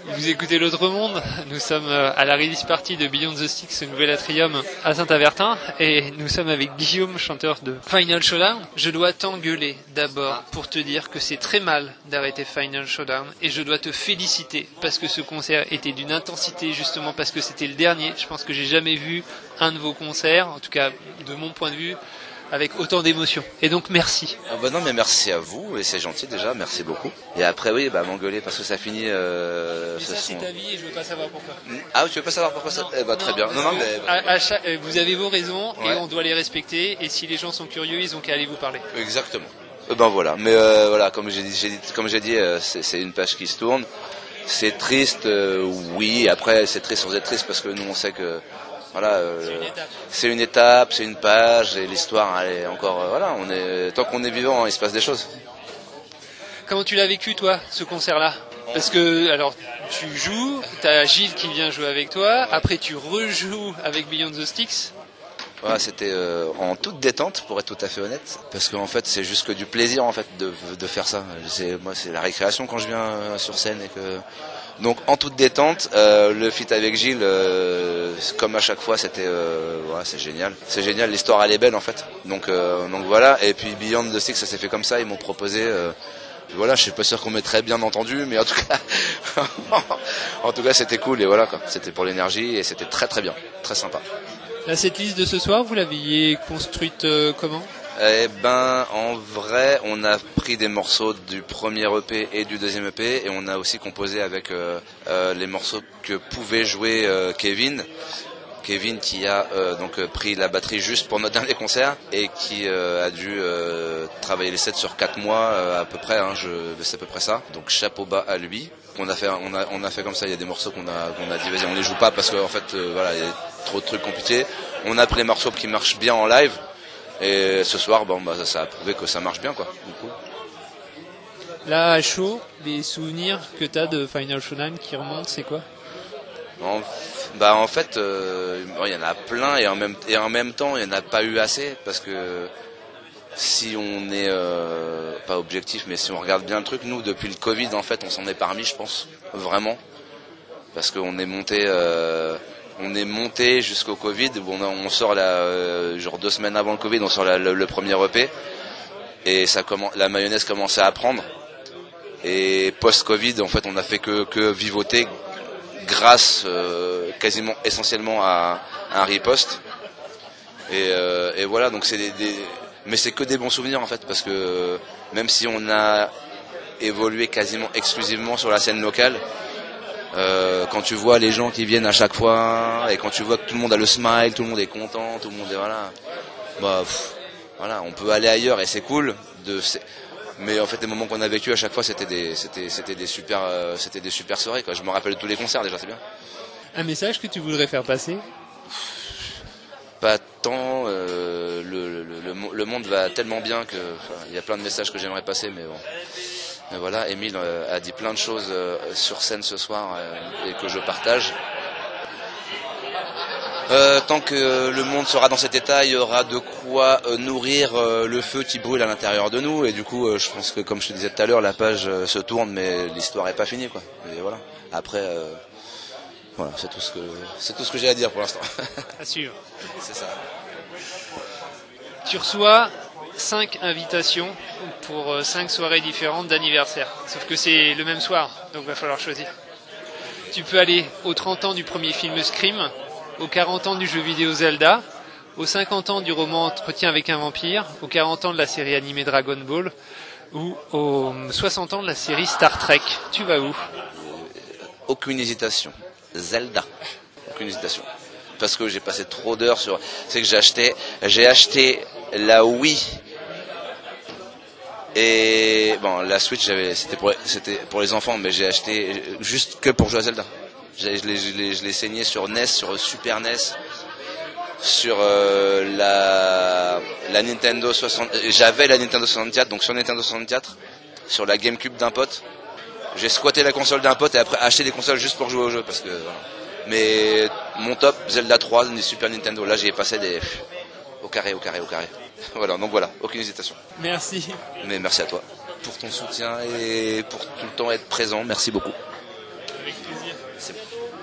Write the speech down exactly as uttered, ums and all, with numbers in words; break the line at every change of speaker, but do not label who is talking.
Vous écoutez l'autre monde, nous sommes à la release party de Beyond the Sticks, ce nouvel atrium à Saint-Avertin, et nous sommes avec Guillaume, chanteur de Final Showdown. Je dois t'engueuler d'abord pour te dire que c'est très mal d'arrêter Final Showdown, et je dois te féliciter parce que ce concert était d'une intensité, justement parce que c'était le dernier. Je pense que j'ai jamais vu un de vos concerts, en tout cas de mon point de vue, avec autant d'émotion. Et donc merci.
Ah bah non mais merci à vous, et c'est gentil déjà, merci beaucoup. Et après oui, bah m'engueuler parce que ça finit... Euh,
mais ça c'est
sont...
ta vie et je veux pas savoir pourquoi.
Ah tu veux pas savoir pourquoi non, ça... Eh bah très non, bien. Non, non, mais...
à, à chaque... Vous avez vos raisons ouais. Et on doit les respecter, et si les gens sont curieux, ils ont qu'à aller vous parler.
Exactement. Eh ben voilà, mais euh, voilà, comme j'ai dit, j'ai dit, comme j'ai dit euh, c'est, c'est une page qui se tourne. C'est triste, euh, oui, après c'est triste sans être triste parce que nous on sait que... Voilà, euh, c'est, une c'est une étape, c'est une page, et l'histoire, elle est encore, euh, voilà, on est, tant qu'on est vivant, il se passe des choses.
Comment tu l'as vécu, toi, ce concert-là ? Parce que, alors, tu joues, t'as Gilles qui vient jouer avec toi, après tu rejoues avec Beyond the Sticks.
Voilà, c'était euh, en toute détente, pour être tout à fait honnête, parce qu'en fait, c'est juste que du plaisir, en fait, de, de faire ça. C'est, moi, c'est la récréation quand je viens euh, sur scène, et que... Donc en toute détente, euh, le feat avec Gilles, euh, comme à chaque fois, c'était, euh, voilà, c'est génial. C'est génial, l'histoire elle est belle en fait. Donc, euh, donc voilà. Et puis Beyond the Sticks, ça s'est fait comme ça. Ils m'ont proposé. Euh, voilà, je suis pas sûr qu'on m'ait très bien entendu, mais en tout cas, en tout cas, c'était cool et voilà quoi. C'était pour l'énergie et c'était très très bien, très sympa.
Là, cette liste de ce soir, vous l'aviez construite euh, comment ?
Eh ben, en vrai, on a pris des morceaux du premier E P et du deuxième E P, et on a aussi composé avec euh, euh, les morceaux que pouvait jouer euh, Kevin. Kevin qui a euh, donc pris la batterie juste pour notre dernier concert et qui euh, a dû euh, travailler les sets sur quatre mois euh, à peu près. Hein, je, c'est à peu près ça. Donc chapeau bas à lui. On a fait, on a, on a fait comme ça. Il y a des morceaux qu'on a, qu'on a dit vas-y, on les joue pas parce qu'en fait, euh, voilà, il y a trop de trucs compliqués. On a pris les morceaux qui marchent bien en live. Et ce soir, bon, bah, ça a prouvé que ça marche bien, quoi. Du coup.
Là, à chaud, les souvenirs que tu as de Final Showdown qui remontent, c'est quoi ?
en, bah, en fait, euh, il y en a plein, et en même, et en même temps, il n'y en a pas eu assez, parce que si on est, euh, pas objectif, mais si on regarde bien le truc, nous, depuis le Covid, en fait, on s'en est parmi, je pense, vraiment. Parce qu'on est monté... Euh, On est monté jusqu'au Covid, où on, a, on sort la, euh, genre deux semaines avant le Covid, on sort la, le, le premier E P, et ça commence, la mayonnaise commençait à prendre. Et post-Covid, en fait, on a fait que, que vivoter grâce euh, quasiment essentiellement à, à un riposte. Et, euh, et voilà, donc c'est des, des, mais c'est que des bons souvenirs en fait, parce que même si on a évolué quasiment exclusivement sur la scène locale. Euh, quand tu vois les gens qui viennent à chaque fois et quand tu vois que tout le monde a le smile, tout le monde est content, tout le monde est voilà, bah pff, voilà, on peut aller ailleurs et c'est cool. De, c'est... Mais en fait, les moments qu'on a vécu à chaque fois, c'était des, c'était, c'était des super, euh, c'était des super soirées quoi. Je me rappelle de tous les concerts déjà, c'est bien.
Un message que tu voudrais faire passer ?
Pas tant. Euh, le, le, le, le monde va tellement bien que, il y a plein de messages que j'aimerais passer, mais bon. Et voilà, Émile euh, a dit plein de choses euh, sur scène ce soir euh, et que je partage. Euh, tant que le monde sera dans cet état, il y aura de quoi euh, nourrir euh, le feu qui brûle à l'intérieur de nous. Et du coup, euh, je pense que comme je te disais tout à l'heure, la page euh, se tourne, mais l'histoire est pas finie, quoi. Et voilà. Après, euh, voilà, c'est tout ce que c'est tout ce que j'ai à dire pour l'instant.
Assure.
C'est ça.
Tu reçois cinq invitations pour cinq soirées différentes d'anniversaire. Sauf que c'est le même soir, donc il va falloir choisir. Tu peux aller aux trente ans du premier film Scream, aux quarante ans du jeu vidéo Zelda, aux cinquante ans du roman Entretien avec un vampire, aux quarante ans de la série animée Dragon Ball, ou aux soixante ans de la série Star Trek. Tu vas où ?
Aucune hésitation. Zelda. Aucune hésitation. Parce que j'ai passé trop d'heures sur... C'est que j'ai acheté... J'ai acheté la Wii... Et bon, la Switch, j'avais, c'était pour, c'était pour les enfants, mais j'ai acheté juste que pour jouer à Zelda. J'ai, je, l'ai, je, l'ai, je l'ai saigné sur N E S, sur Super N E S, sur euh, la, la Nintendo soixante. J'avais la Nintendo soixante-quatre, donc sur Nintendo soixante-quatre, sur la GameCube d'un pote. J'ai squatté la console d'un pote et après acheté des consoles juste pour jouer au jeu, parce que. Voilà. Mais mon top, Zelda trois, Super Nintendo. Là, j'y ai passé des au carré, au carré, au carré. Voilà, donc voilà, aucune hésitation.
Merci.
Mais merci à toi pour ton soutien et pour tout le temps être présent. Merci beaucoup.
Avec plaisir.
C'est